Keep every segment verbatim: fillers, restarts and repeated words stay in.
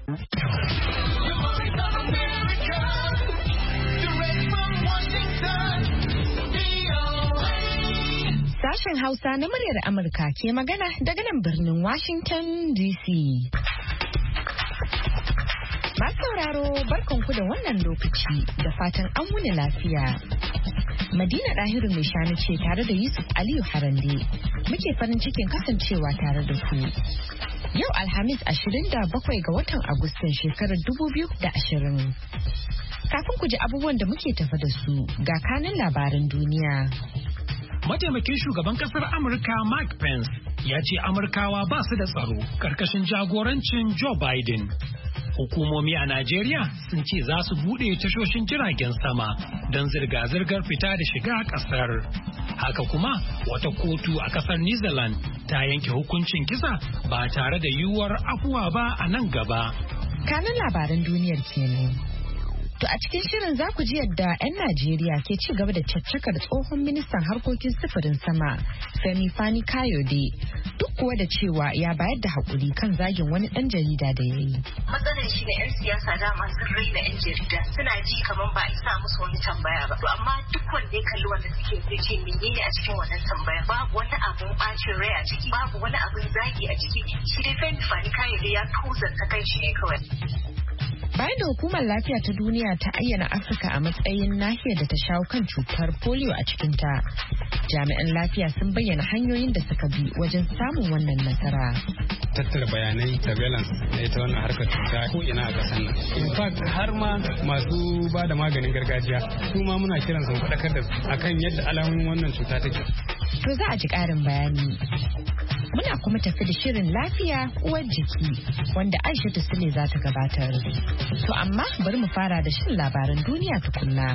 Sashen Hausa na muryar Amurka ke magana daga nan birnin Washington D C. Masu sauraro barkanku da wannan lokaci da fatan an wuni lafiya. Madina Dahiru mai shanu ce tare da Yusuf Aliyu Harande muke farin cikin kasancewa tare da ku. Yau Alhamis ashirin da bakwai ga watan Agustan shekarar dubu biyu da ashirin. Kafin ku ji abubuwan da muke tafa da su ga kanin labaran duniya. Mataimakin shugaban kasar Amurka Mike Pence ya ce Amurkawa ba su da tsaro karkashin jagorancin Joe Biden. Hukumomi a Najeriya sun ce za su buɗe tashoshin jiragen sama don zirga-zirgar fita da shiga kasar. Haka kuma wata kotu a kasar New Zealand ta yanke hukuncin kisa ba tare da yiwuwar afuwa ba a nan gaba. Kanin labaran duniyar kenan. To a cikin shirin za ku ji yadda 'yan Najeriya ke ci gaba da caccakar tsohon ministan harkokin sufurin sama Femi Fani Kayode duk kuwa da cewa ya bayar da haƙuri kan zagin wani ɗan jarida da ya yi. Matsalar shi ne 'yan siyasa dama sun raina 'yan jarida suna ji kamar ba a isa musu wani tambaya ba. To amma duk wanda ya kalli wanda suke zai ce menene a cikin wannan tambaya babu wani abun bacin rai a ciki babu wani abun zagi a ciki shi dai Femi Fani Kayode ya tozarta kai shi ne kawai. Bayan da hukumar lafiya ta duniya ta ayyana Afirka a matsayin nahiyar da ta shawo kan cutar polio a cikinta, jami'an lafiya sun bayyana hanyoyin da suka bi wajen samun wannan nasara. Tattara bayanai surveillance da ita wannan harkar cuta ko ina a ƙasar nan. In fact har ma masu ba da maganin gargajiya su ma muna kiran su faɗakar da akan yadda alamomin wannan cuta take. To za a ji ƙarin bayani. Muna kuma tafi da shirin lafiya uwar jiki wanda Aisha Sule za ta gabatar. To amma bari mu fara da shirin labaran duniya tukunna.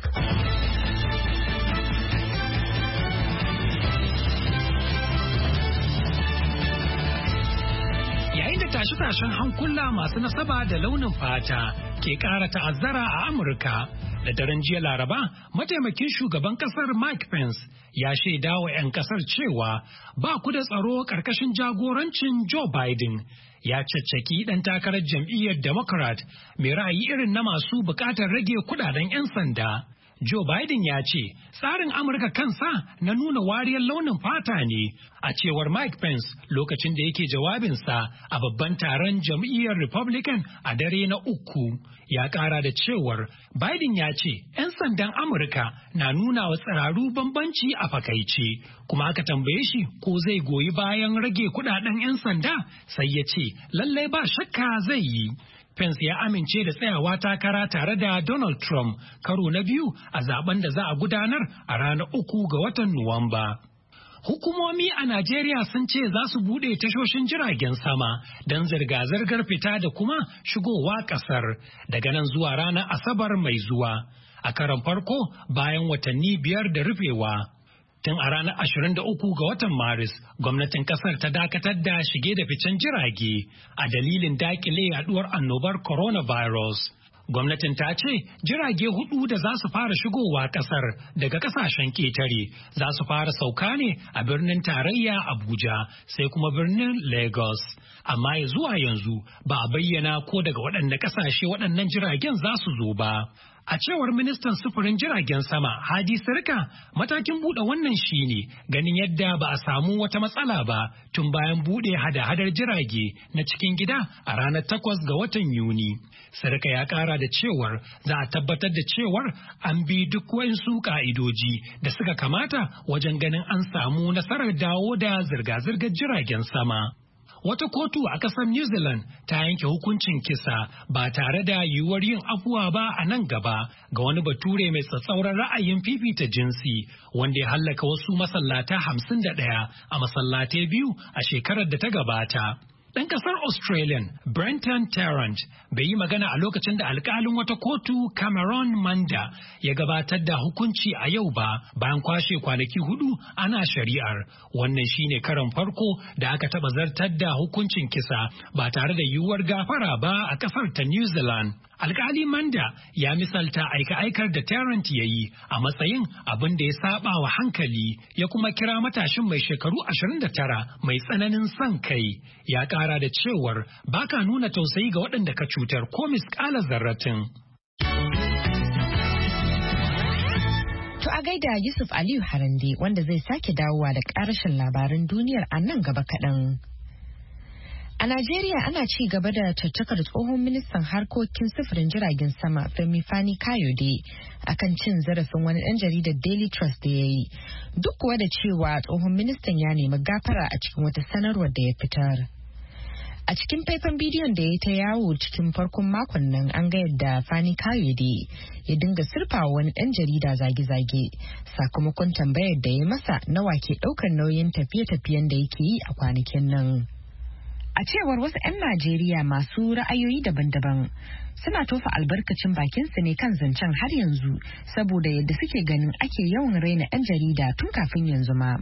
Yayin da tashe-tashen hankula masu nasaba da launin fata ke ƙara ta'azzara a Amurka, da daren jiya Laraba, mataimakin shugaban kasar Mike Pence ya shaida wa 'yan kasar cewa ba ku da tsaro ƙarƙashin jagorancin Joe Biden. Ya caccaki ɗan takarar jam'iyyar Democrat mai ra'ayi irin na masu buƙatar rage kudaden 'yan sanda. Joe Biden ya ce tsarin Amurka kansa na nuna wariyar launin fata ne, a cewar Mike Pence lokacin da yake jawabinsa a babban taron jam'iyyar Republican a dare na uku. Ya ƙara da cewar Biden ya ce 'yan sandan Amurka na nuna wa tsiraru bambanci a fakaice, kuma aka tambaye shi ko zai goyi bayan rage kudaden 'yan sanda sai ya ce lallai ba shakka zai yi. Pence ya amince da tsayawa takara tare da Donald Trump karo na biyu a zaben da za a gudanar a ranar uku ga watan Nuwamba. Hukumomi a Najeriya sun ce za su buɗe tashoshin jiragen sama don zirga-zirgar fita da kuma shigowa ƙasar daga nan zuwa ranar Asabar mai zuwa, a karon farko bayan watanni biyar da rufewa. Tun a ranar ashirin da uku ga watan Maris, gwamnatin kasar ta dakatar da shige da ficen jirage a dalilin dakile yaduwar annobar coronavirus. Gwamnatin ta ce jirage hudu da za su fara shigowa kasar daga kasashen ketare za su fara sauka ne a birnin tarayya Abuja sai kuma birnin Lagos. Amma ya zuwa yanzu ba a bayyana ko daga waɗanne kasashe waɗannan jiragen za su zo ba. A cewar ministan sufurin jiragen sama Hadi Sirka, matakin buɗe wannan shine ganin yadda ba a samu wata matsala ba tun bayan buɗe hada-hadar jirage na cikin gida a ranar takwas ga watan Yuni. Sirka ya ƙara da cewar za a tabbatar da cewar an bi duk wasu ƙa'idoji da suka kamata wajen ganin an samu nasarar dawo da zirga-zirgar jiragen sama. Wata kotu a ƙasar New Zealand ta yanke hukuncin kisa ba tare da yiwuwar yin afuwa ba a nan gaba ga wani bature mai tsatsauran ra'ayin fifita jinsi wanda ya hallaka wasu masallata hamsin da ɗaya a masallatai biyu a shekarar da ta gabata. Ɗan ƙasar Australian Brenton Tarrant bai yi magana a lokacin da alƙalin wata kotu Cameron Manda ya gabatar da hukunci a yau ba bayan kwashe kwanaki hudu ana shari'ar. Wannan shine karon farko da aka taɓa zartar da hukuncin kisa ba tare da yiwuwar gafara ba a ƙasar ta New Zealand. Alƙali Manda ya misalta aika-aikar da Tarrant ya yi a matsayin abin da ya saba wa hankali, ya kuma kira matashin mai shekaru ashirin da tara mai tsananin son kai. Ya ƙara kara da cewar baka nuna tausayi ga waɗanda ka cutar ko miskala zarratin. To a gaida Yusuf Aliyu Harande wanda zai sake dawowa da ƙarashin labaran duniyar a nan gaba kaɗan. A Najeriya ana ci gaba da caccakar tsohon ministan harkokin sufurin jiragen sama Femi Fani Kayode akan cin zarafin wani ɗan jaridar Daily Trust da ya yi. Duk kuwa da cewa tsohon ministan ya nemi gafara a cikin wata sanarwar da ya fitar. A cikin faifan bidiyon da ya ta yawo cikin farkon makon nan an ga yadda Fani Kayode ya dinga sirfawa wani ɗan jarida zage-zage sakamakon tambayar da ya masa nawa ke ɗaukar nauyin tafiye-tafiyen da yake yi a kwanakin nan. A cewar wasu 'yan Najeriya masu ra'ayoyi daban-daban suna tofa albarkacin bakinsu ne kan zancen har yanzu saboda yadda suke ganin ake yawan raina 'yan jarida tun kafin yanzu ma.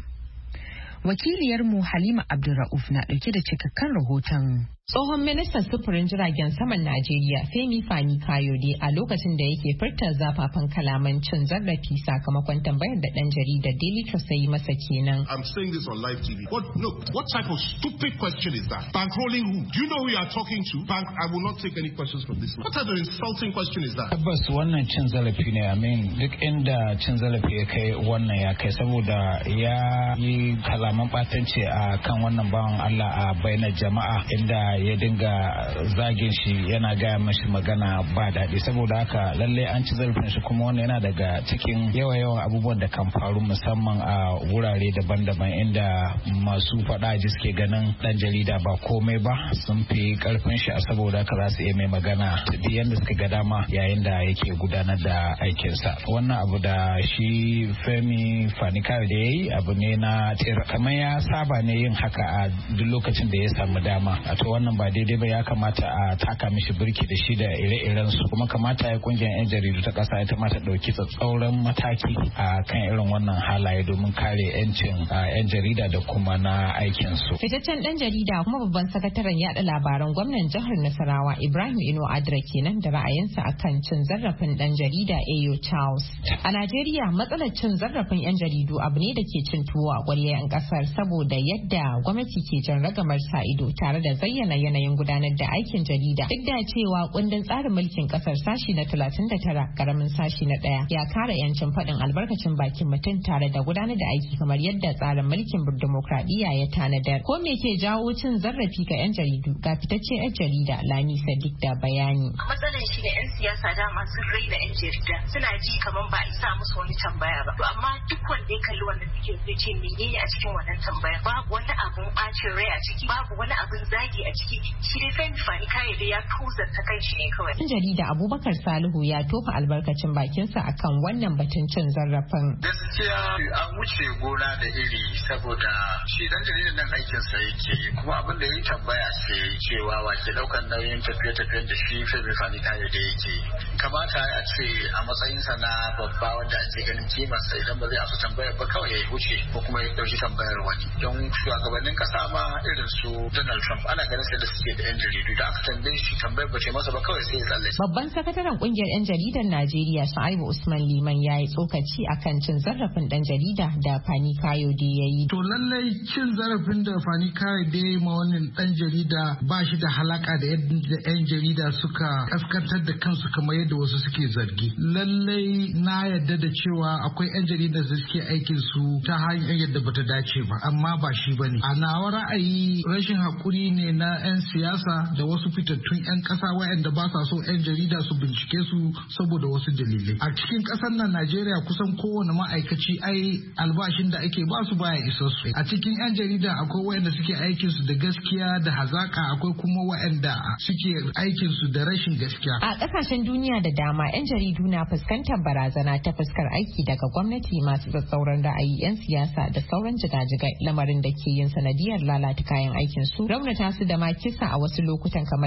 Wakiliyarmu Halima Abdulra'uf na ɗauke da cikakken rahoton. Tsohon ministan sufurin jiragen saman Najeriya Femi Fani Kayode a lokacin da yake furta zafafan kalaman cin zarafi sakamakon tambayar da ɗan jaridar Daily Trust ya yi masa kenan. I'm saying this on live T V. What, look, what type of stupid question is that? Bankrolling who? Do you know who you are talking to? Bank, I will not take any questions from this man. What type of insulting question is that? Tabbas wannan cin zarafi ne, I mean, duk inda cin zarafi ya kai wannan ya kai saboda ya yi kalaman ɓatanci a kan wannan bawan Allah a bainar jama'a inda ya dinga zagin shi yana gaya mashi magana ba daɗi saboda haka lallai an ci zarafin shi kuma wannan yana daga cikin yawa-yawan abubuwan da kan faru musamman a wurare daban-daban inda masu faɗa ji suke ganin ɗan jarida ba komai ba sun fi ƙarfin shi a saboda haka za su iya mai magana duk yadda suka ga dama yayin da yake gudanar da aikinsa. Wannan abu da shi Femi Fani Kayode da ya yi abu ne na tera kamar ya saba ne yin haka a duk lokacin da ya samu dama. A to wannan ba daidai ba ya kamata a taka mishi birki da shi da ire-iren su kuma kamata ya kungiyar 'yan jaridu ta kasa ita ma ta dauki tsatsauran mataki a kan irin wannan halaye domin kare 'yancin 'yan jarida da kuma na aikin su. Fitaccen dan jarida kuma babban sakataren yada labaran gwamnan jihar Nasarawa Ibrahim Ino Adra kenan da ra'ayinsa akan cin zarafin dan jarida Ayo Charles. A Najeriya matsalar cin zarafin 'yan jaridu abu ne da ke cin tuwo a ƙwarya 'yan kasar saboda yadda gwamnati ke jan ragamar sa ido tare da zayyana yanayin gudanar da aikin jarida duk da cewa kundin tsarin mulkin kasar sashi na talatin da tara karamin sashi na ɗaya ya kare yancin faɗin albarkacin bakin mutum tare da gudanar da aiki kamar yadda tsarin mulkin demokradiyya ya tanadar. Ko me ke jawo cin zarafi ga 'yan jaridu ga fitacce 'yan jarida Lami Sadiq da bayani. Matsalar shi ne 'yan siyasa dama sun raina 'yan jarida suna ji kamar ba a isa musu wani tambaya ba. To amma duk wanda ya kalli wanda suke zai ce menene a cikin wannan tambaya babu wani abun bacin rai a ciki babu wani abun zagi a ciki shi dai Femi Fani Kayode ya tozarta kai shi ne kawai. Ɗan jarida Abubakar Salihu ya tofa albarkacin bakinsa akan wannan batun cin zarafin. Gaskiya an wuce gona da iri saboda shi dan jaridan nan aikinsa yake kuma abin da ya tambaya ce cewa wa ke daukan nauyin tafiye-tafiyen da shi Femi Fani Kayode yake. Kamata a ce a matsayinsa na babba wanda ake ganin kimarsa idan ba zai amsa tambayar ba kawai ya wuce ko kuma ya dauki tambayar wani. Don shugabannin kasa ma irin su Donald Trump ana ganin sai da suke da 'yan jaridu da aka tambaye shi tambayar ba ce masa ba kawai sai ya tsalle. Babban sakataren kungiyar 'yan jaridar Najeriya Shu'aibu Usman Liman ya yi tsokaci akan cin zarafin dan jarida da Fani Kayode ya yi. To lallai cin zarafin da Fani Kayode ya yi ma wannan dan jarida ba shi da halaka da yadda 'yan jarida suka kaskantar da kansu kamar yadda wasu suke zargi. Lallai na yadda da cewa akwai 'yan jarida da suke aikin su ta hanyar yadda bata dace ba amma ba shi bane. A nawa ra'ayi rashin hakuri ne na 'yan siyasa da wasu fitattun 'yan kasa waɗanda ba sa so 'yan jarida su bincike su saboda wasu dalilai. A cikin ƙasar nan Najeriya kusan kowane ma'aikaci ai albashin da ake ba su baya isa su. A cikin 'yan jarida akwai waɗanda suke aikin su da gaskiya da hazaka akwai kuma waɗanda suke aikin su da rashin gaskiya. A ƙasashen duniya da dama 'yan jaridu na fuskantar barazana ta fuskar aiki daga gwamnati masu tsatsauran ra'ayi 'yan siyasa da sauran jigajigai lamarin da ke yin sanadiyar lalata kayan aikin su raunata su da ma kisa a wasu lokutan kamar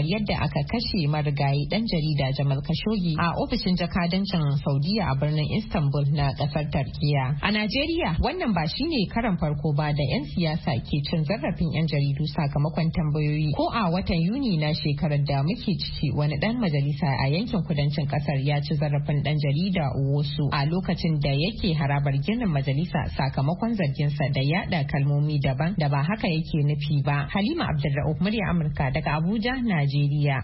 yadda aka kashe marigayi dan jarida Jamal Khashoggi a ofishin jakadancin Saudiya a birnin Istanbul na kasar Turkiya. A Najeriya wannan ba shine karan farko ba da 'yan siyasa ke cin zarafin 'yan jaridu sakamakon tambayoyi. Ko a watan Yuni na shekarar da muke ciki wani dan majalisa a yankin kudancin kasar ya ci zarafin dan jarida Owosu a lokacin da yake harabar ginin majalisa sakamakon zarginsa da yada kalmomi daban da ba haka yake nufi ba. Halima Abdulra'uf, murya Amurka daga Abuja, Najeriya.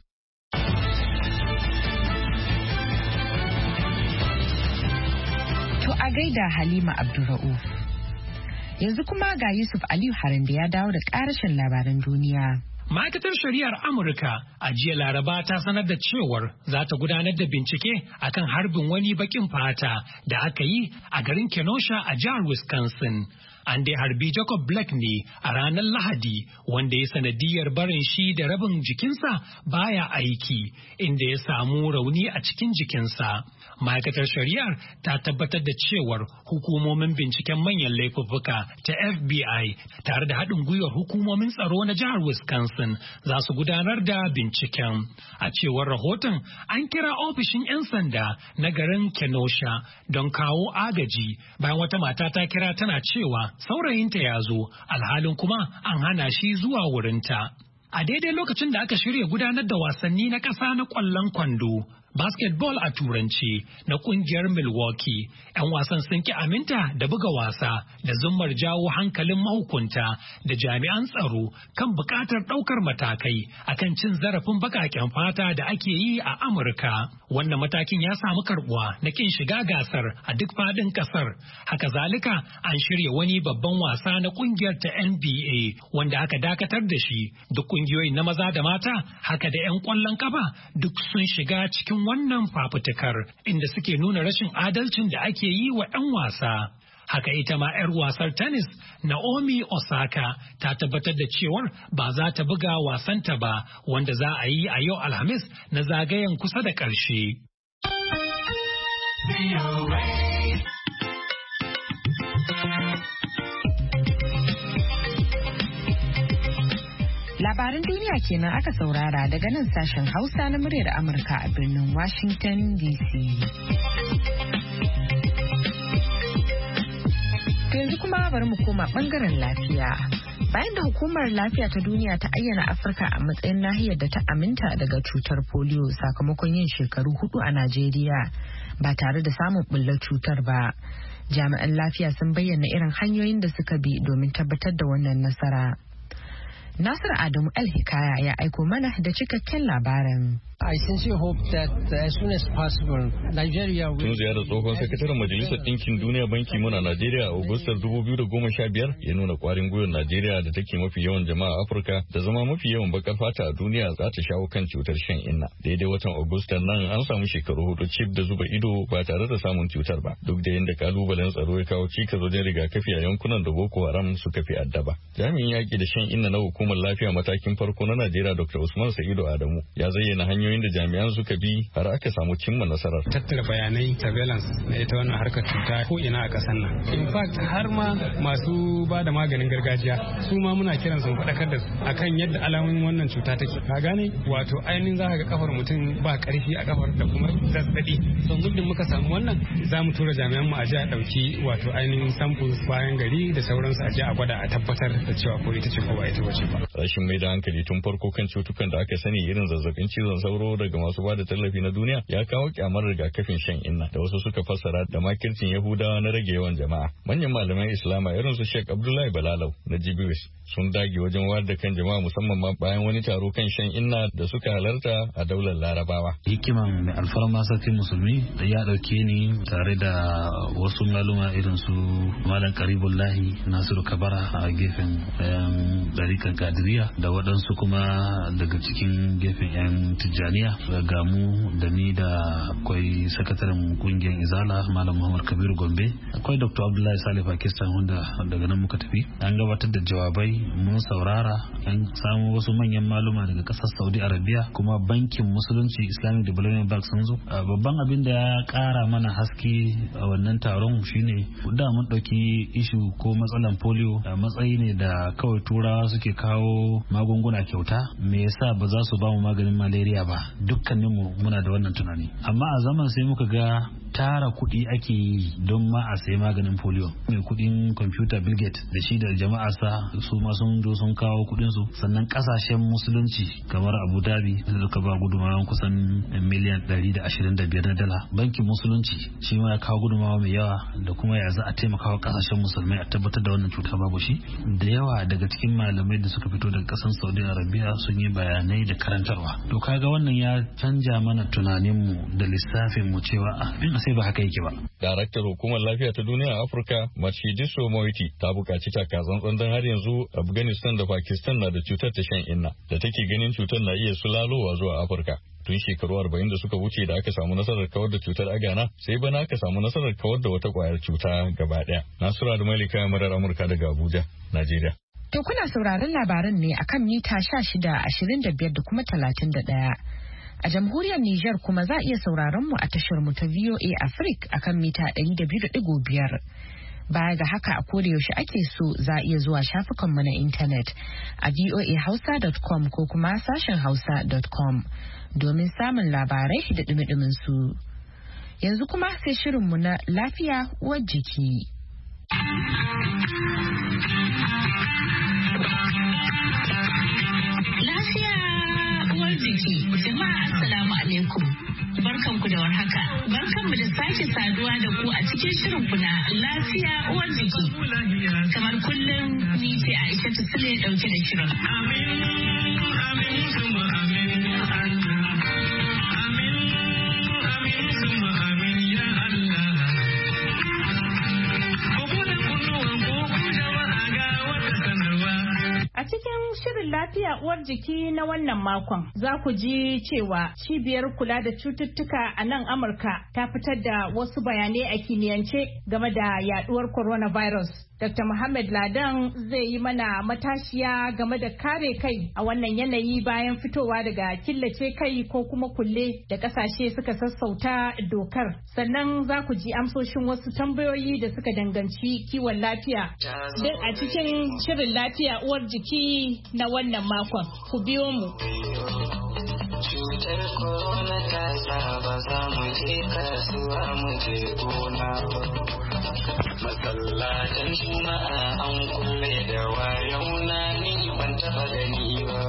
To a gaida Halima Abdulra'uf. Yanzu kuma ga Yusuf Aliyu Harande ya dawo da ƙarashin labaran duniya. Ma'aikatar Shari'ar Amurka a jiya Laraba ta sanar da cewar za ta gudanar da bincike akan harbin wani bakin fata da aka yi a garin Kenosha a jihar Wisconsin. An dai harbi Jacob Blake ne a ranar Lahadi wanda ya sanadiyar barin shi da rabin jikinsa baya aiki inda ya samu rauni a cikin jikinsa. Ma'aikatar Shari'ar ta tabbatar da cewar hukumomin binciken manyan laifuffuka ta F B I tare da haɗin gwiwar hukumomin tsaro na jihar Wisconsin za su gudanar da binciken. A cewar rahoton an kira ofishin 'yan sanda na garin Kenosha don kawo agaji bayan wata mata ta kira tana cewa saurayinta ya zo alhalin kuma an hana shi zuwa wurinta. A daidai lokacin da aka shirya gudanar da wasanni na ƙasa na ƙwallon kwando, basketball a turanci na kungiyar Milwaukee, 'yan wasan sun ki aminta da buga wasa da zummar jawo hankalin mahukunta da jami'an tsaro kan buƙatar ɗaukar matakai akan cin zarafin baƙaƙen fata da ake yi a Amurka. Wannan matakin ya samu karbuwa na kin shiga gasar a duk faɗin ƙasar. Haka zalika an shirya wani babban wasa na kungiyar ta N B A wanda aka dakatar da shi. Duk kungiyoyin na maza da mata haka da 'yan ƙwallon kafa duk sun shiga cikin wannan fafutukar inda suke nuna rashin adalcin da ake yi wa 'yan wasa. Haka ita ma 'yar wasar tennis Naomi Osaka ta tabbatar da cewar ba za ta buga wasanta ba wanda za a yi a yau Alhamis na zagayen kusa da ƙarshe. Labaran duniya kenan aka saurara daga nan sashen Hausa na muryar Amurka a birnin Washington D C. Yanzu kuma bari mu koma bangaren lafiya. Bayan da hukumar lafiya ta duniya ta ayyana Afirka a matsayin nahiyar da ta aminta daga cutar polio sakamakon yin shekaru hudu a Najeriya ba tare da samun bullar cutar ba. Jami'an lafiya sun bayyana irin hanyoyin da suka bi domin tabbatar da wannan nasara. Nasir Adamu El-Hikaya ya aiko mana da cikakken labarin. I sincerely hope that as soon as possible, Nigeria will... Tun ziyarar tsohon sakataren Majalisar Ɗinkin Duniya Banki Mun a Najeriya a Agustar dubu biyu da goma sha biyar ya nuna kwarin gwiwar Najeriya da take mafi yawan jama'a Afirka da zama mafi yawan bakar fata a duniya za ta shawo kan cutar shan inna. Daidai watan Agustar nan an samu shekaru hudu cif da zuba ido ba tare da samun cutar ba. Duk da yadda kalubalen tsaro ya kawo cikas wajen rigakafi a yankunan da Boko Haram suka fi addaba. Jami'in yaƙi da shan inna na hukumar lafiya matakin farko na Najeriya Doctor Usman Sa'idu Adamu ya zayyana hanyoyin da jami'an suka bi har aka samu cimma nasarar. Tattara bayanai surveillance na ita wannan harkar cuta ko ina a ƙasar nan. In fact har ma masu ba da maganin gargajiya su ma muna kiran su faɗakar da su akan yadda alamomin wannan cuta take. Ka gane wato ainihin za ka ga kafar mutum ba ƙarfi a kafar da kuma zazzaɓi. So muddin muka samu wannan za mu tura jami'an mu a je a ɗauki wato ainihin samples bayan gari da sauransu a je a gwada a tabbatar da cewa ko ita ce ko ba ita wace ba. Rashin mai da hankali tun farko kan cutukan da aka sani irin zazzabin cizon sauro daga masu ba da tallafi na duniya ya kawo kyamar rigakafin shan inna da wasu suka fassara da makircin Yahudawa na rage yawan jama'a. Manyan malaman Islama irin su Sheikh Abdullahi Balalau na Jibiwis sun dage wajen wayar da kan jama'a musamman ma bayan wani taro kan shan inna da suka halarta a daular Larabawa. Hikiman mai alfarma sarkin musulmi ya dauke ni tare da wasu maluma irin su Malam Karibullahi Nasiru Kabara a gefen yan dariƙan Kadiriya da waɗansu kuma daga cikin gefen yan Tijjani Tijjaniya ga mu da ni da akwai sakataren kungiyar Izala Malam Muhammad Kabiru Gombe, akwai Doctor Abdullahi Salih Pakistan wanda daga nan muka tafi. An gabatar da jawabai mun saurara, an samu wasu manyan maluma daga kasar Saudi Arabia, kuma bankin musulunci Islamic Development Bank sun zo. Babban abin da ya kara mana haske a wannan taron shine da mun dauki ishu ko matsalan polio a matsayi ne da kawai turawa suke kawo magunguna kyauta, me yasa ba za su ba mu maganin malaria ba? Dukkaninmu muna da wannan tunani, amma a zaman sai muka ga tara kuɗi ake yi don ma a sayi maganin polio. Mai kuɗin kwamfuta Bill Gates da shi da jama'a sa su ma sun zo sun kawo kuɗin su, sannan kasashen musulunci kamar Abu Dhabi da suka ba gudunmawa kusan miliyan ɗari da ashirin da biyar na dala. Bankin musulunci shi ma ya kawo gudunmawa mai yawa da kuma ya za a taimaka wa kasashen musulmai a tabbatar da wannan cuta babu shi. Da yawa daga cikin malamai da suka fito daga ƙasar Saudi Arabia sun yi bayanai da karantarwa. To kaga wannan ya canja mana tunaninmu da lissafin mu cewa a sai ba haka yake ba. Daraktar Hukumar Lafiya ta Duniya a Afirka, Matshidiso Moeti, ta buƙaci takatsantsan don har yanzu Afghanistan da Pakistan na da cutar ta shan inna da take ganin cutar na iya sulalowa zuwa Afirka. Tun shekaru arba'in da suka wuce da aka samu nasarar kawar da cutar a Ghana, sai bana aka samu nasarar kawar da wata kwayar cuta gaba ɗaya. Nasura da Malika Murar Amurka daga Abuja, Najeriya. To kuna sauraron labaran ne akan mita sha shida, ashirin da biyar da kuma talatin da ɗaya. A jamhuriyar Nijar kuma za a iya sauraron mu a tashar mu ta V O A Africa akan mita ɗari da biyu da ɗigo biyar. Baya ga haka a koda yaushe ake so za a iya zuwa shafukanmu na intanet a voa hausa dot com ko kuma sashen hausa dot com domin samun labarai da dumi-dumin su. Yanzu kuma sai shirinmu na lafiya uwar jiki. Lafiya uwar jiki, jama'a assalamu alaikum. Barkanku da warhaka. Barkanmu da sake saduwa da ku a cikin shirin ku na lafiya uwar jiki. Kamar kullum ni ce Aisha Sule dauke da shirin. Amin, amin, summa amin, Allah. Amin, amin, summa amin, ya Allah. Ku bude kunnuwan ku ku jama'a ga wata sanarwa. A cikin shirin lafiya uwar jiki na wannan makon za ku ji cewa cibiyar kula da cututtuka a nan Amurka ta fitar da wasu bayanai a kimiyyance game da yaduwar coronavirus. Doctor Muhammad Ladan zai yi mana matashiya game da kare kai a wannan yanayi bayan fitowa daga killace kai ko kuma kulle da kasashe suka sassauta dokar. Sannan za ku ji amsoshin wasu tambayoyi da suka danganci kiwon lafiya. Duk a cikin shirin lafiya uwar jiki na wannan makon. Ku biyo mu. Cutar corona ta sa ba za mu je kasuwa mu je gona ba. Masallatan juma'a an kulle da wayau na ni ban taɓa gani ba.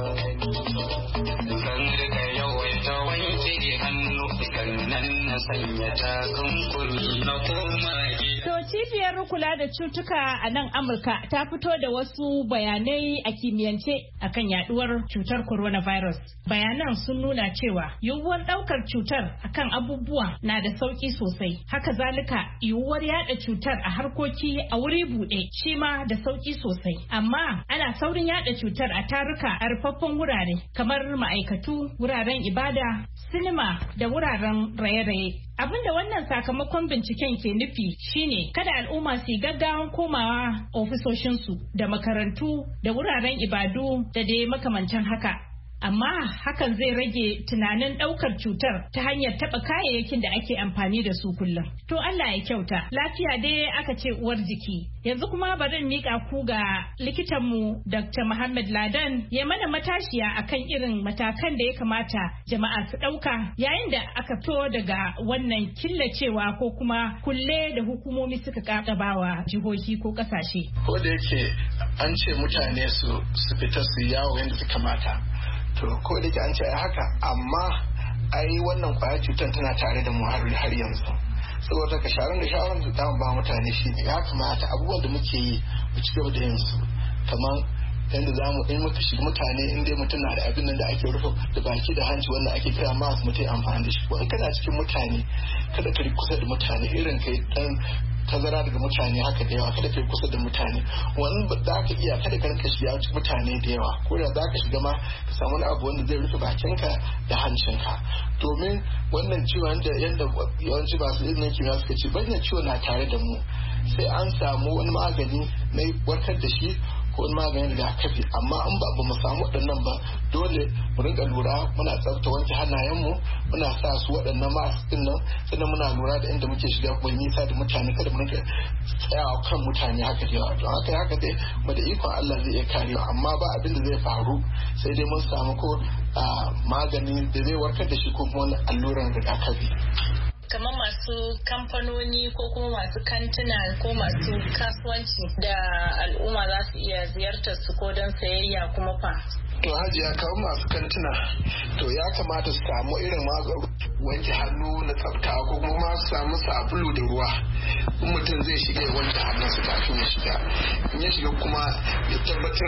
Zan riga yawaita wanke hannu sannan na sanya takunkumi na koma gida. To cibiyar kula da cutuka a nan Amurka ta fito da wasu bayanai a kimiyyance akan yaduwar cutar coronavirus. Bayanan sun nuna cewa yiwuwar daukar cutar akan abubuwa na da sauki sosai. Haka zalika yiwuwar yada cutar a harkoki a wuri buɗe shi ma da sauki sosai. Amma ana saurin yada cutar a taruka a rufaffen wurare kamar ma'aikatu, wuraren ibada, sinima da wuraren raye-raye. Abinda wannan sakamakon binciken ke nufi shine kada al'umma su gaggawan komawa ofisoshinsu da makarantu da wuraren ibadu da dai makamantan haka. Amma hakan zai rage tunanin ɗaukar cutar ta hanyar taɓa kayayyakin da ake amfani da su kullum. To Allah ya kyauta, lafiya dai aka ce uwar jiki. Yanzu kuma bari in miƙa ku ga likitanmu Doctor Muhammad Ladan ya mana matashiya akan irin matakan da ya kamata jama'a su ɗauka yayin da aka fito daga wannan killacewa ko kuma kulle da hukumomi suka ƙaƙabawa jihohi ko ƙasashe. Ko da yake an ce mutane su fita su yawo yadda su kamata. To ko da ke an ce haka amma ai wannan kwayar cutar tana tare da mu har yanzu saboda ka sharan da shawaran da zamu ba mutane shi ne ya kamata abubuwan da muke yi mu ci gaba da yin su kamar yadda za mu in muka shiga mutane in dai mutum na da abin nan da ake rufe da baki da hanci wanda ake kira mask mutum amfani da shi wani kana cikin mutane kada ka kusa da mutane irin kai dan tazara daga mutane haka da yawa kada kai kusa da mutane wani za ka iya kada ka rinka shiga cikin mutane da yawa ko da za ka shiga ma ka samu wani abu wanda zai rufe bakinka da hancinka domin wannan ciwon da yadda yawanci masu izinin kimiyya suka ce bayyana ciwo na tare da mu sai an samu wani magani na warkar da shi ko wani maganin rigakafi amma an ba mu samu waɗannan ba dole mu rinka lura muna tsafta wanke hannayenmu muna sa su waɗannan mask din nan sannan muna lura da inda muke shiga kuma nisa da mutane kada mu rinka tsayawa kan mutane haka da yawa don haka haka dai mu da ikon Allah zai iya karewa amma ba abin da zai faru sai dai mun samu ko magani da zai warkar da shi ko kuma wani alluran rigakafi. kamar masu kamfanoni ko kuma masu kantuna ko masu kasuwanci da al'umma za su iya ziyartar su ko don sayayya kuma fa. To hajiya kawo masu kantuna to ya kamata su samu irin wanke hannu na tsafta ko kuma su samu sabulu da ruwa in mutum zai shiga ya wanke hannunsa kafin ya shiga in ya shiga kuma ya tabbatar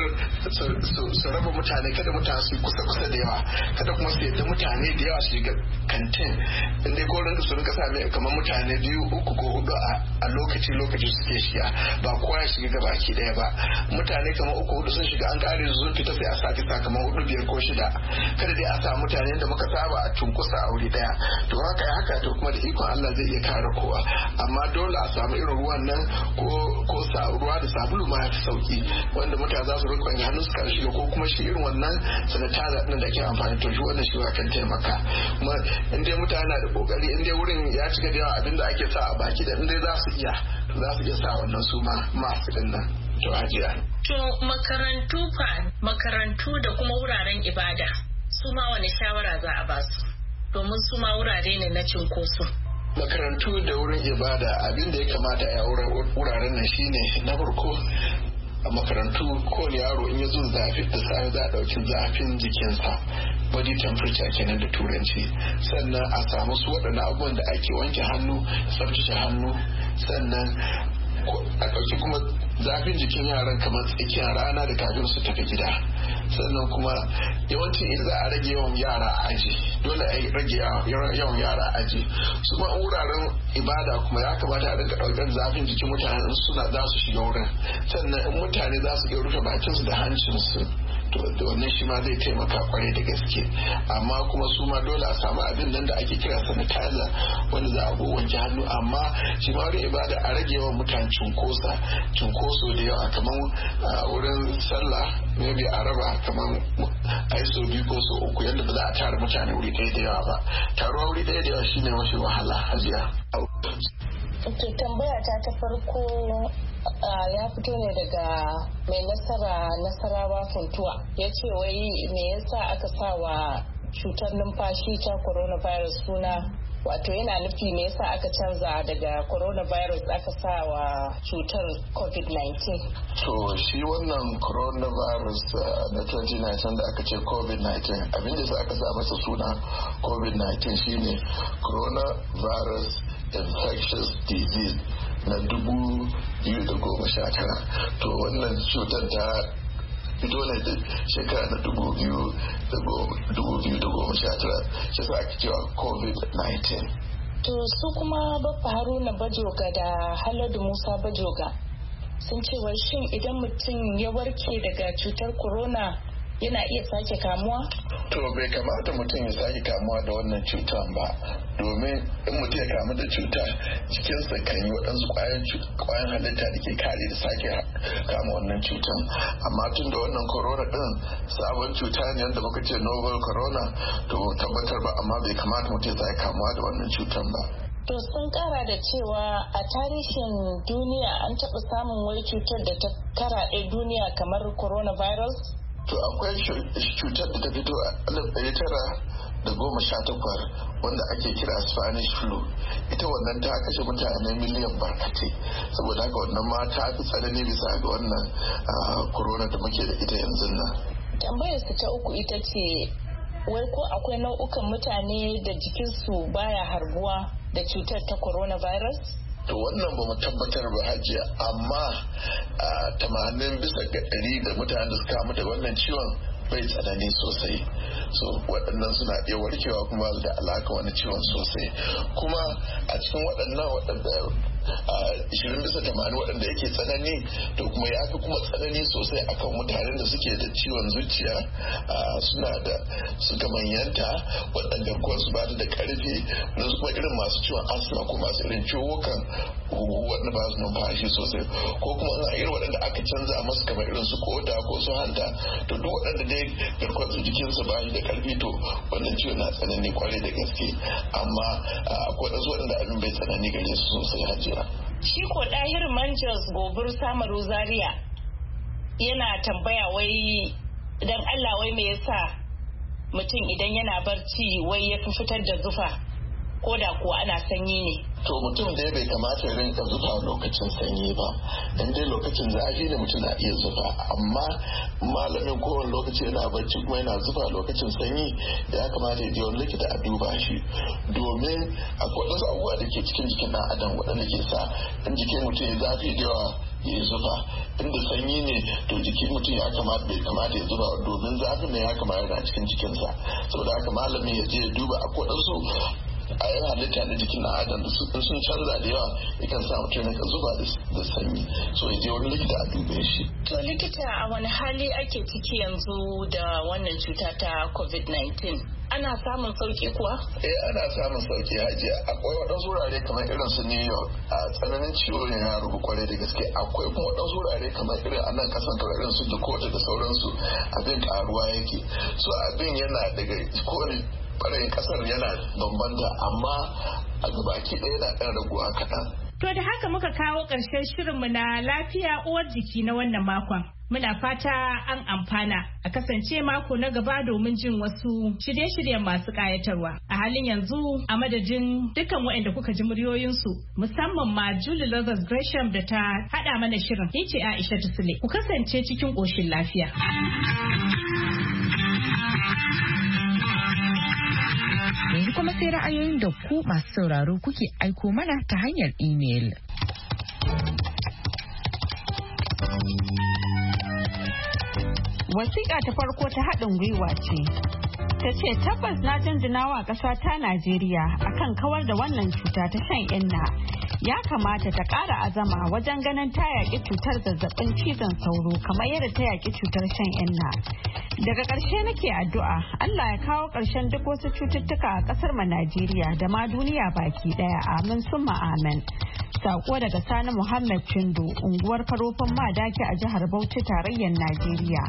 su raba mutane kada mutane su kusa kusa da yawa kada kuma su yadda mutane da yawa su shiga kantin inda ko rinka su rinka sami kamar mutane biyu uku ko hudu a lokaci lokaci suke shiga ba kowa ya shiga gabaki daya ba mutane kamar uku hudu sun shiga an kare su fita sai a sake kamar hudu biyar ko shida kada dai a samu mutane da muka saba a cunkusa a wuri daya to haka ya haka to kuma da ikon Allah zai iya kare kowa amma dole a samu irin ruwan nan ko ko ruwa da sabulu ma ya fi sauki wanda mutane za su rinka hannun su kan shiga ko kuma shi irin wannan sanitizer din da ke amfani to shi wannan shi kan taimaka kuma in dai mutane na da kokari in dai wurin ya cika da yawa abinda ake sa a baki da in dai za su iya za su iya sa wannan su ma masu din nan to hajiya. To makarantu fa makarantu da kuma wuraren ibada su ma wani shawara za a ba su domin su ma wurare ne na cinkoso. Makarantu da wurin ibada abin da ya kamata a wuraren nan shine na farko a makarantu ko yaro in ya zo zafi da sai za a dauki zafin jikinsa body temperature kenan da turanci sannan a samu su waɗannan abubuwan da ake wanke hannu tsaftace hannu sannan a ɗauki kuma zafin jikin yaran kamar tsakiyar rana da kafin su tafi gida sannan kuma yawanci in za a rage yawan yara a aji dole a rage yawan yara a aji su ma wuraren ibada kuma ya kamata a rinka ɗaukar zafin jikin mutane suna za su shiga wurin sannan in mutane za su iya rufe bakinsu da hancinsu to da wannan shi ma zai taimaka kwarai da gaske amma kuma su ma dole a samu abin nan da ake kira sanitizer wanda za a wanke hannu amma shi ma wurin ibada a rage yawan mutane cunkosa cunkoso da yawa kamar wurin sallah maybe a raba kamar a yi so biyu ko so uku yadda ba za a tara mutane wuri ɗaya da yawa ba taruwa wuri ɗaya da yawa shine mafi wahala hajiya. To tambaya ta ta farko ya fito ne daga mai nasara nasarawa funtuwa ya ce wai me yasa aka sa wa cutar numfashi ta coronavirus suna wato yana nufi me yasa aka canza daga coronavirus aka sa wa cutar covid nineteen. To shi wannan coronavirus na twenty nineteen da aka ce covid nineteen abinda sa aka sa masa suna covid nineteen shine coronavirus infectious disease na dubu biyu da goma sha tara to wannan cutar ta fito ne da shekara na dubu biyu da goma sha tara shi sa ake cewa covid nineteen. To su kuma Baffa Haruna Bajoga da Haladu Musa Bajoga sun ce wai shin idan mutum ya warke daga cutar corona yana iya sake kamuwa? To bai kamata mutum ya sake kamuwa da wannan cutar ba domin in mutum ya kamu da cuta jikinsa kan yi waɗansu ƙwayan halitta da ke kare da sake kama wannan cutar amma tun da wannan corona ɗin sabon cuta ne yadda muka ce novel corona to tabbatar ba amma bai kamata mutum ya sake kamuwa da wannan cutar ba. To sun kara da cewa a tarihin duniya an taɓa samun wai cutar da ta karaɗe duniya kamar coronavirus? To akwai cutar da ta fito a alif ɗari tara da goma sha takwas wanda ake kira Spanish flu ita wannan ta kashe mutane miliyan barkatai saboda haka wannan ma ta fi tsanani bisa ga wannan corona da muke da ita yanzu nan. Tambayar su ta uku ita ce wai ko akwai nau'ukan mutane da jikinsu baya harbuwa da cutar ta coronavirus? to wannan ba mu tabbatar ba hajiya, amma a tamanin bisa ga ɗari da mutanen da suka kamu da wannan ciwon bai tsanani sosai, so waɗannan suna iya warkewa kuma da alaka wani ciwon sosai. Kuma a cikin waɗannan waɗanda ishirin bisa tamanin waɗanda yake tsanani to kuma ya fi kuma tsanani sosai akan mutanen da suke da ciwon zuciya, suna da suka manyanta, waɗanda kuwa su ba da ƙarfi, na kuma irin masu ciwon asma ko masu irin ciwokan huhu waɗanda ba su numfashi sosai, ko kuma a irin waɗanda aka canza masu kamar irin su koda ko su hanta, to duk waɗanda dai garkuwar jikinsu ba shi da ƙarfi to wannan ciwon na tsanani kwarai da gaske, amma akwai waɗansu waɗanda abin bai tsanani gare su sosai hajiya. Shi ko ɗahir Manjas Gobir Samaru Zaria yana tambaya wai dan Allah wai me yasa mutum idan yana barci wai ya fi fitar da zufa ko da kuwa ana sanyi ne. To mutum dai bai kamata ya rinka zufa lokacin sanyi ba, dan dai lokacin zafi ne mutum na iya zufa, amma malamin kowane lokaci yana barci kuma yana zufa lokacin sanyi ya kamata ya je wani likita a duba shi, domin akwai wasu abubuwa da ke cikin jikin ɗan adam waɗanda ke sa in jikin mutum ya zafi da yawa ya zufa, inda sanyi ne to jikin mutum ya kamata bai kamata ya zuba domin zafin ne ya kamata yana cikin jikinsa, saboda haka malamin ya je ya duba akwai wasu a yin halitta na jikin na adam da sun canza da yawa yakan sa mutum ya zuba da sanyi, so ya je wani likita a dube shi. To likita, a wani hali ake ciki yanzu da wannan cuta ta covid nineteen? Ana samun sauki kuwa? Eh, ana samun sauki hajiya. Akwai waɗansu wurare kamar irin su New York a tsananin ciwo ne ya rubu kwarai da gaske. Akwai kuma waɗansu wurare kamar irin a nan kasan kamar irin su Dakota da sauransu abin karuwa yake. So abin yana daga kowane ɓarayin ƙasar yana bambanta, amma a gabaki ɗaya yana ɗan raguwa kaɗan. To da haka muka kawo ƙarshen shirinmu na lafiya uwar jiki na wannan makon. Muna fata an amfana a kasance mako na gaba domin jin wasu shirye-shiryen masu ƙayatarwa. A halin yanzu a madadin dukkan waɗanda kuka ji muryoyinsu musamman ma Julie Lazarus Gresham da ta haɗa mana shirin. Ni ce Aisha Tusule. Ku kasance cikin ƙoshin lafiya. Yanzu kuma sai ra'ayoyin da ku masu sauraro kuke aiko mana ta hanyar imel. Wasiƙa ta farko ta haɗin gwiwa ce. Ta ce tabbas na jinjinawa ƙasa ta Najeriya akan kawar da wannan cuta ta shan inna. Ya kamata ta ƙara azama wajen ganin ta yaƙi cutar zazzabin cizon sauro kamar yadda ta yaƙi cutar shan inna. Daga ƙarshe nake addu'a Allah ya kawo ƙarshen duk wasu cututtuka a ƙasar mu Najeriya da ma duniya baki ɗaya, amin summa amen. Sako daga Sani Muhammad Chindo, unguwar Karofin Madaki a jihar Bauchi, tarayyar Najeriya.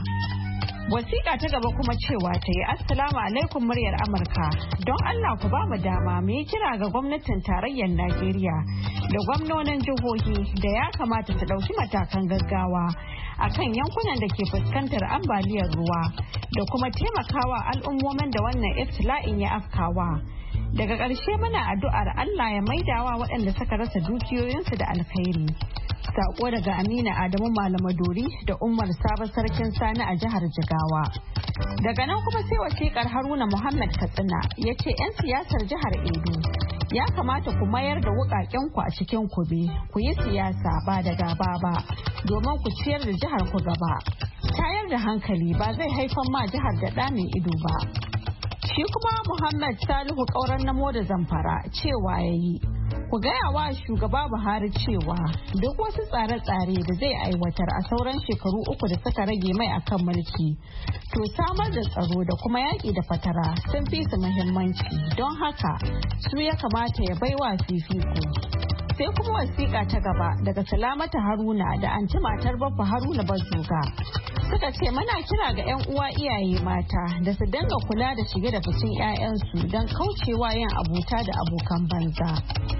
Wasiƙa ta gaba kuma cewa ta yi Assalamu alaikum muryar Amurka. Don Allah ku ba mu dama mu yi kira ga gwamnatin tarayyar Najeriya da gwamnonin jihohi da ya kamata su ɗauki matakan gaggawa akan yankunan da ke fuskantar ambaliyar ruwa da kuma taimakawa al'ummomin da wannan ibtila'in ya afkawa. Daga ƙarshe muna addu'ar Allah ya maidawa waɗanda suka rasa dukiyoyinsu da alkhairi. Sako daga Amina Adamu Malamadori da Umar Sabo Sarkin Sani a jihar Jigawa. Daga nan kuma sai wasiƙar Haruna Muhammad Katsina ya ce 'yan siyasar jihar Edo ya kamata ku mayar da wuƙaƙenku a cikin kube, ku yi siyasa ba da gaba ba domin ku ciyar da jihar ku gaba. Tayar da hankali ba zai haifar ma jihar da ɗa mai ido ba. Shi kuma Muhammad Salihu ƙauren namo da Zamfara cewa ya yi. Ku gaya wa shugaba Buhari cewa duk wasu tsare-tsare da zai aiwatar a sauran shekaru uku da suka rage mai akan mulki, to samar da tsaro da kuma yaƙi da fatara sun fi su muhimmanci, don haka su ya kamata ya baiwa fifiko. Sai kuma wasiƙa ta gaba daga Salamata Haruna da anti matar Babba Haruna Bazoga. Suka ce mana kira ga 'yan uwa iyaye mata da su dinga kula da shige da ficin 'ya'yansu don kaucewa yin abota da abokan banza.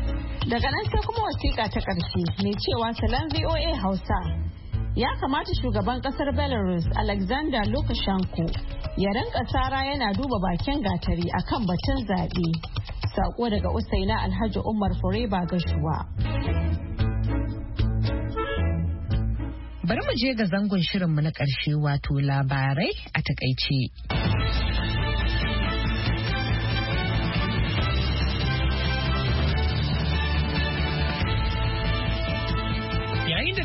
Daga nan sai kuma wasiƙa ta ƙarshe mai cewa salon V O A Hausa. Ya kamata shugaban ƙasar Belarus Alexander Lukashenko ya rinka tsara yana duba bakin gatari akan batun zaɓe. Sako daga Usaina Alhaji Umar Fureba Gashuwa. Bari mu je ga zangon shirinmu na ƙarshe wato labarai a takaice.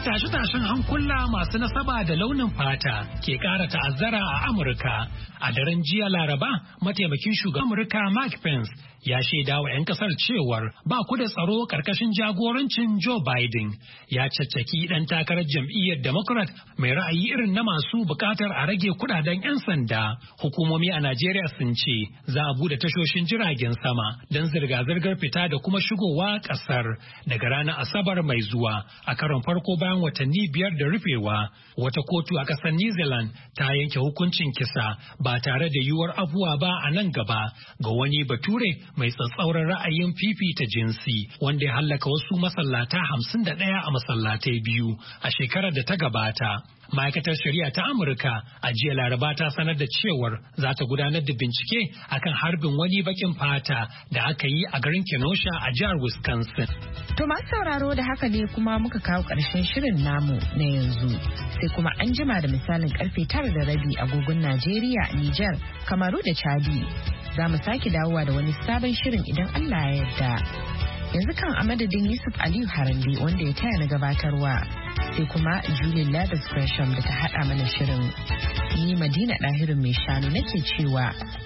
tashe-tashen hankula masu nasaba da launin fata ke ƙara ta'azzara a Amurka. A daren jiya Laraba, mataimakin shugaban Amurka Mike Pence ya shaida wa 'yan kasar cewar ba ku da tsaro karkashin jagorancin Joe Biden. Ya caccaki ɗan takarar jam'iyyar Democrat mai ra'ayi irin na masu buƙatar a rage kudaden 'yan sanda. Hukumomi a Najeriya sun ce za a bude tashoshin jiragen sama don zirga-zirgar fita da kuma shigowa ƙasar daga ranar Asabar mai zuwa a karon farko bayan watanni biyar da rufewa. Wata kotu a ƙasar New Zealand ta yanke hukuncin kisa ba tare da yiwuwar abuwa ba a nan gaba ga wani bature mai tsatsauran ra'ayin fifita jinsi wanda ya hallaka wasu masallata hamsin da ɗaya a masallatai biyu a shekarar da ta gabata. Ma'aikatar Shari'a ta Amurka a jiya Laraba ta sanar da cewar za ta gudanar da bincike akan harbin wani bakin fata da aka yi a garin Kenosha a jihar Wisconsin. To masu sauraro da haka ne kuma muka kawo ƙarshen shirin namu na yanzu. Sai kuma an jima da misalin karfe tara da rabi agogon Najeriya, Nijar, Kamaru da Chadi. Za mu sake dawowa da wani sabon shirin idan Allah ya yarda. Yanzu kan a madadin Yusuf Aliyu Harande wanda ya taya na gabatarwa. Sai kuma Julie Lathers Gresham da ta haɗa mana shirin. Ni Madina Ɗahirin mai shanu nake cewa